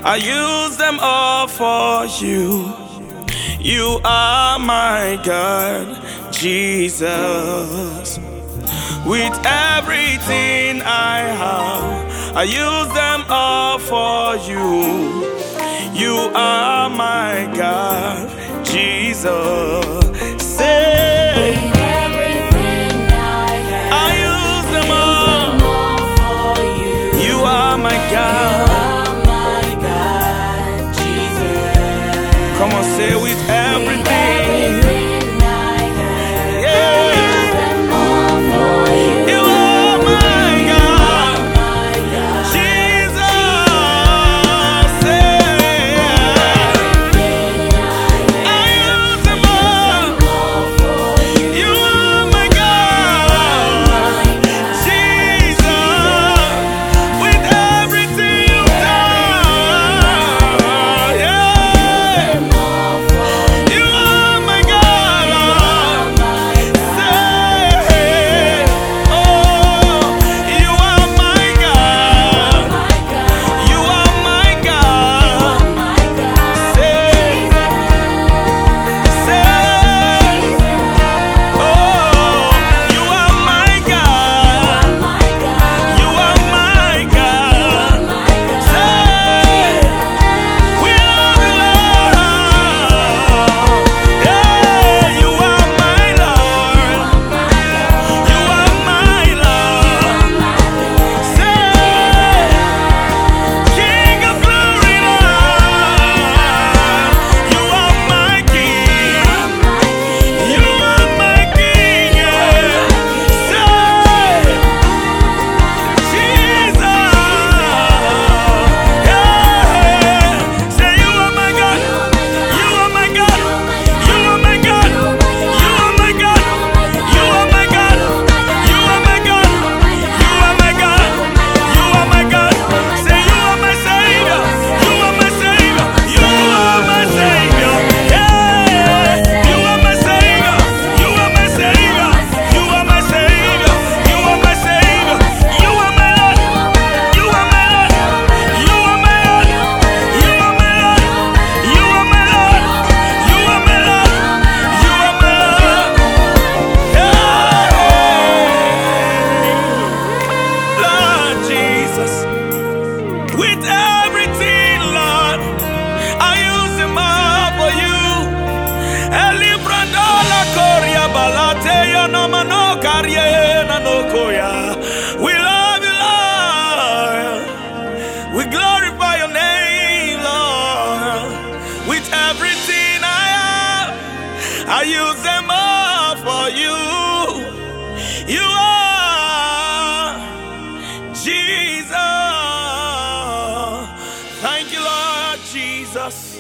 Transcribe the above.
I use them all for you. You are my God, Jesus. With everything I have, I use them all for you. You are my God, Jesus. Say, with everything I have, I use them all for you. You are my God. Come on, say with everything. Everything I have, Yeah. them all for you. You are my God, My God, Jesus. Say, everything I I use them all. have for you. You are my God, Jesus. With everything you've done, yeah. You are my God. Say, oh, you are my God. You are my God. Say, oh, you are my God. You are my God. Say, we love you, Lord. Yeah, you are my Lord. You are my Lord. Say, King of glory, Lord. You are my King. You are my King. Yeah. Say, Jesus. Yeah. Say, you are my God. You are my God. You are my God. You are my God. You are my God. You are my God. You are my God. You are my God. Say, you are my Savior. You are my Savior. You are my Savior. Yeah. You are my Savior. You are my Savior. You are my Savior. You are my Savior. You are my Lord. You are my Lord. You are my Lord. You are my Lord. You are my Lord. You are my Lord. You are my Lord. Yeah. Lord Jesus. With everything, Lord, I use them all for you. Elibrandola Korea Balate Yanamano Karyena no Koya. We love you, Lord. We glorify your name, Lord. With everything I have, I use them all for you. You are Jesus. Thank you, Lord Jesus.